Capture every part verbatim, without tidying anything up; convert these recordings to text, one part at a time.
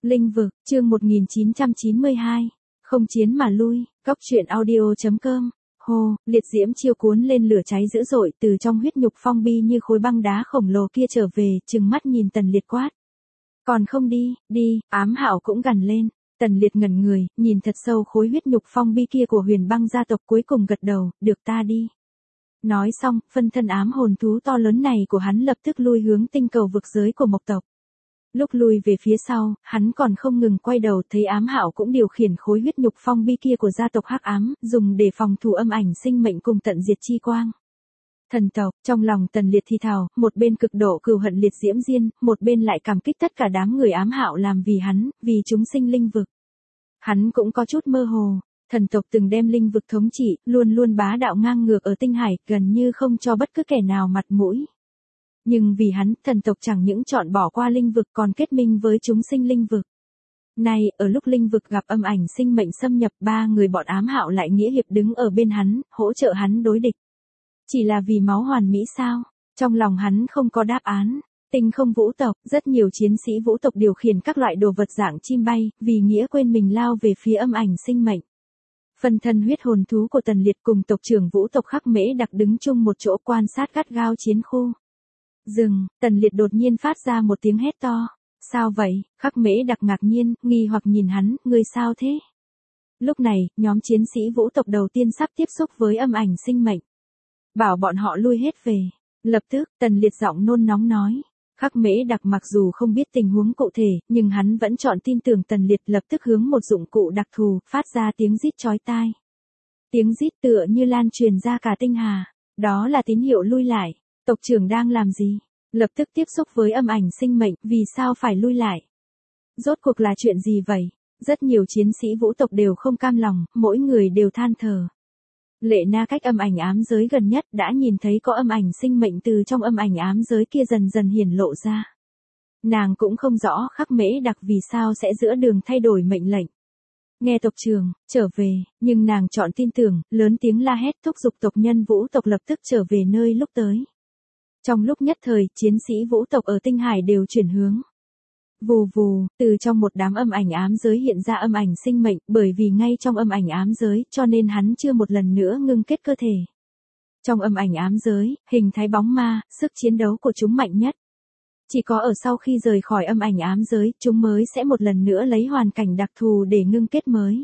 Linh vực, chương một nghìn chín trăm chín mươi hai. Không chiến mà lui, góc truyện audio chấm com. Hồ, liệt diễm chiêu cuốn lên lửa cháy dữ dội, từ trong huyết nhục phong bi như khối băng đá khổng lồ kia trở về, trừng mắt nhìn Tần Liệt quát. Còn không đi, đi, ám hạo cũng gằn lên. Tần Liệt ngẩn người, nhìn thật sâu khối huyết nhục phong bi kia của huyền băng gia tộc, cuối cùng gật đầu, được ta đi. Nói xong, phân thân ám hồn thú to lớn này của hắn lập tức lui hướng tinh cầu vực giới của Mộc tộc. Lúc lui về phía sau, hắn còn không ngừng quay đầu, thấy ám hạo cũng điều khiển khối huyết nhục phong bi kia của gia tộc hắc ám, dùng để phòng thủ âm ảnh sinh mệnh cùng tận diệt chi quang. Thần tộc, trong lòng Tần Liệt thì thào, một bên cực độ cừu hận liệt diễm diên, một bên lại cảm kích tất cả đám người ám hạo làm vì hắn, vì chúng sinh linh vực. Hắn cũng có chút mơ hồ, thần tộc từng đem linh vực thống trị, luôn luôn bá đạo ngang ngược ở tinh hải, gần như không cho bất cứ kẻ nào mặt mũi. Nhưng vì hắn, thần tộc chẳng những chọn bỏ qua linh vực còn kết minh với chúng sinh linh vực. Nay, ở lúc linh vực gặp âm ảnh sinh mệnh xâm nhập, ba người bọn ám hạo lại nghĩa hiệp đứng ở bên hắn, hỗ trợ hắn đối địch. Chỉ là vì máu hoàn mỹ sao? Trong lòng hắn không có đáp án. Tinh không vũ tộc, rất nhiều chiến sĩ vũ tộc điều khiển các loại đồ vật dạng chim bay, vì nghĩa quên mình lao về phía âm ảnh sinh mệnh. Phân thân huyết hồn thú của Tần Liệt cùng tộc trưởng vũ tộc Khắc Mễ Đặc đứng chung một chỗ quan sát gắt gao chiến khu. Dừng, Tần Liệt đột nhiên phát ra một tiếng hét to. Sao vậy? Khắc Mễ Đặc ngạc nhiên, nghi hoặc nhìn hắn, ngươi sao thế? Lúc này, nhóm chiến sĩ vũ tộc đầu tiên sắp tiếp xúc với âm ảnh sinh mệnh. Bảo bọn họ lui hết về. Lập tức, Tần Liệt giọng nôn nóng nói. Khắc Mễ Đặc mặc dù không biết tình huống cụ thể, nhưng hắn vẫn chọn tin tưởng Tần Liệt, lập tức hướng một dụng cụ đặc thù, phát ra tiếng rít chói tai. Tiếng rít tựa như lan truyền ra cả tinh hà. Đó là tín hiệu lui lại. Tộc trưởng đang làm gì? Lập tức tiếp xúc với âm ảnh sinh mệnh, vì sao phải lui lại? Rốt cuộc là chuyện gì vậy? Rất nhiều chiến sĩ vũ tộc đều không cam lòng, mỗi người đều than thở. Lệ Na cách âm ảnh ám giới gần nhất đã nhìn thấy có âm ảnh sinh mệnh từ trong âm ảnh ám giới kia dần dần hiển lộ ra. Nàng cũng không rõ Khắc Mễ Đặc vì sao sẽ giữa đường thay đổi mệnh lệnh. Nghe tộc trưởng, trở về, nhưng nàng chọn tin tưởng, lớn tiếng la hét thúc giục tộc nhân vũ tộc lập tức trở về nơi lúc tới. Trong lúc nhất thời, chiến sĩ vũ tộc ở tinh hải đều chuyển hướng. Vù vù, từ trong một đám âm ảnh ám giới hiện ra âm ảnh sinh mệnh, bởi vì ngay trong âm ảnh ám giới, cho nên hắn chưa một lần nữa ngưng kết cơ thể. Trong âm ảnh ám giới, hình thái bóng ma, sức chiến đấu của chúng mạnh nhất. Chỉ có ở sau khi rời khỏi âm ảnh ám giới, chúng mới sẽ một lần nữa lấy hoàn cảnh đặc thù để ngưng kết mới.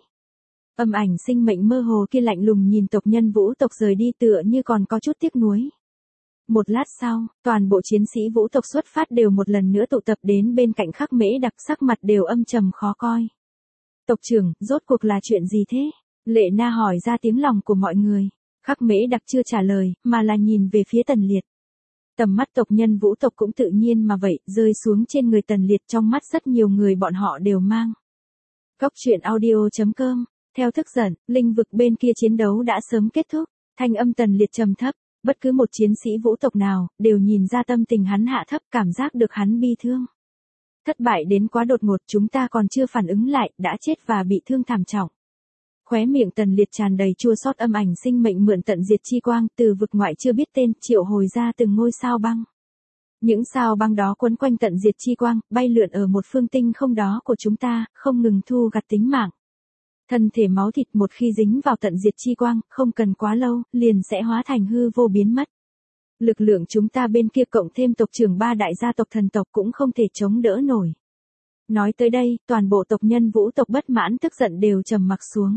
Âm ảnh sinh mệnh mơ hồ kia lạnh lùng nhìn tộc nhân vũ tộc rời đi tựa như còn có chút tiếc nuối. Một lát sau, toàn bộ chiến sĩ vũ tộc xuất phát đều một lần nữa tụ tập đến bên cạnh Khắc Mễ Đặc, sắc mặt đều âm trầm khó coi. Tộc trưởng, rốt cuộc là chuyện gì thế? Lệ Na hỏi ra tiếng lòng của mọi người. Khắc Mễ Đặc chưa trả lời, mà là nhìn về phía Tần Liệt. Tầm mắt tộc nhân vũ tộc cũng tự nhiên mà vậy, rơi xuống trên người Tần Liệt, trong mắt rất nhiều người bọn họ đều mang. Góc truyện audio chấm com. Theo thức giận, linh vực bên kia chiến đấu đã sớm kết thúc. Thanh âm Tần Liệt trầm thấp. Bất cứ một chiến sĩ vũ tộc nào, đều nhìn ra tâm tình hắn hạ thấp, cảm giác được hắn bi thương. Thất bại đến quá đột ngột, chúng ta còn chưa phản ứng lại, đã chết và bị thương thảm trọng. Khóe miệng Tần Liệt tràn đầy chua xót, âm ảnh sinh mệnh mượn tận diệt chi quang, từ vực ngoại chưa biết tên, triệu hồi ra từng ngôi sao băng. Những sao băng đó quấn quanh tận diệt chi quang, bay lượn ở một phương tinh không đó của chúng ta, không ngừng thu gặt tính mạng. Thân thể máu thịt một khi dính vào tận diệt chi quang, không cần quá lâu, liền sẽ hóa thành hư vô biến mất. Lực lượng chúng ta bên kia cộng thêm tộc trưởng ba đại gia tộc thần tộc cũng không thể chống đỡ nổi. Nói tới đây, toàn bộ tộc nhân vũ tộc bất mãn tức giận đều trầm mặc xuống.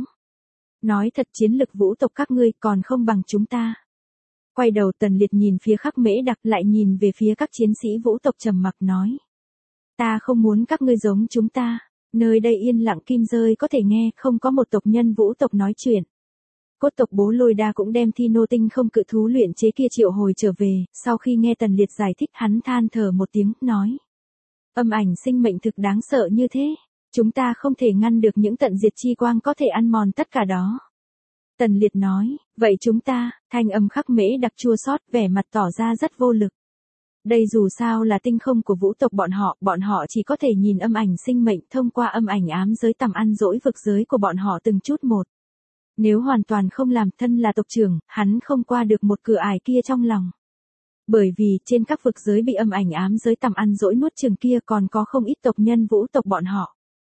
Nói thật, chiến lực vũ tộc các ngươi còn không bằng chúng ta. Quay đầu Tần Liệt nhìn phía Khắc Mễ Đặc, lại nhìn về phía các chiến sĩ vũ tộc trầm mặc nói. Ta không muốn các ngươi giống chúng ta. Nơi đây yên lặng kim rơi có thể nghe, không có một tộc nhân vũ tộc nói chuyện. Cốt tộc Bố Lôi Đa cũng đem thi nô tinh không cự thú luyện chế kia triệu hồi trở về, sau khi nghe Tần Liệt giải thích hắn than thở một tiếng, nói. Âm ảnh sinh mệnh thực đáng sợ như thế, chúng ta không thể ngăn được những tận diệt chi quang có thể ăn mòn tất cả đó. Tần Liệt nói, vậy chúng ta, thanh âm Khắc Mễ Đặc chua xót, vẻ mặt tỏ ra rất vô lực. Đây dù sao là tinh không của vũ tộc bọn họ, bọn họ chỉ có thể nhìn âm ảnh sinh mệnh thông qua âm ảnh ám giới tầm ăn dỗi vực giới của bọn họ từng chút một. Nếu hoàn toàn không làm, thân là tộc trưởng, hắn không qua được một cửa ải kia trong lòng. Bởi vì trên các vực giới bị âm ảnh ám giới tầm ăn dỗi nuốt chừng kia còn có không ít tộc nhân vũ tộc bọn họ.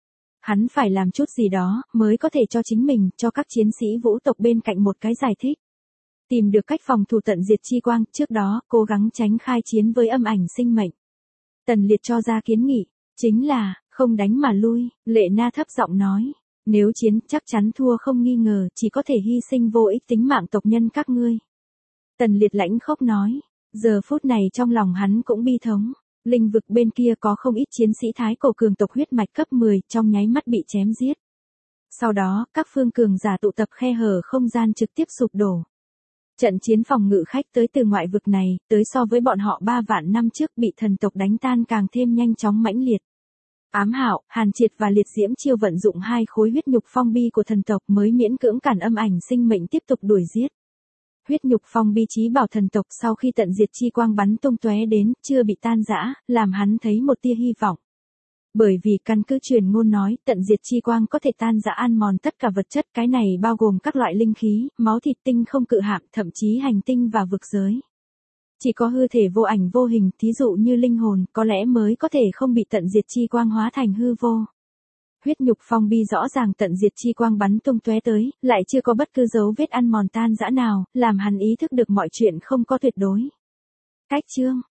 Hắn phải làm chút gì đó, mới có thể cho chính mình, cho các chiến sĩ vũ tộc bên cạnh một cái giải thích. Tìm được cách phòng thủ tận diệt chi quang, trước đó, cố gắng tránh khai chiến với âm ảnh sinh mệnh. Tần Liệt cho ra kiến nghị, chính là, không đánh mà lui, Lệ Na thấp giọng nói. Nếu chiến, chắc chắn thua không nghi ngờ, chỉ có thể hy sinh vô ích tính mạng tộc nhân các ngươi. Tần Liệt lãnh khốc nói, giờ phút này trong lòng hắn cũng bi thống. Linh vực bên kia có không ít chiến sĩ thái cổ cường tộc huyết mạch cấp mười, trong nháy mắt bị chém giết. Sau đó, các phương cường giả tụ tập khe hở không gian trực tiếp sụp đổ. Trận chiến phòng ngự khách tới từ ngoại vực này, tới so với bọn họ ba vạn năm trước bị thần tộc đánh tan càng thêm nhanh chóng mãnh liệt. Ám Hạo, Hàn Triệt và Liệt Diễm Chiêu vận dụng hai khối huyết nhục phong bi của thần tộc mới miễn cưỡng cản âm ảnh sinh mệnh tiếp tục đuổi giết. Huyết nhục phong bi chí bảo thần tộc sau khi tận diệt chi quang bắn tung tóe đến, chưa bị tan rã, làm hắn thấy một tia hy vọng. Bởi vì căn cứ truyền ngôn nói, tận diệt chi quang có thể tan rã ăn mòn tất cả vật chất, cái này bao gồm các loại linh khí, máu thịt tinh không cự hạm, thậm chí hành tinh và vực giới. Chỉ có hư thể vô ảnh vô hình, thí dụ như linh hồn, có lẽ mới có thể không bị tận diệt chi quang hóa thành hư vô. Huyết nhục phong bi rõ ràng tận diệt chi quang bắn tung tóe tới, lại chưa có bất cứ dấu vết ăn mòn tan rã nào, làm hắn ý thức được mọi chuyện không có tuyệt đối. Cách chương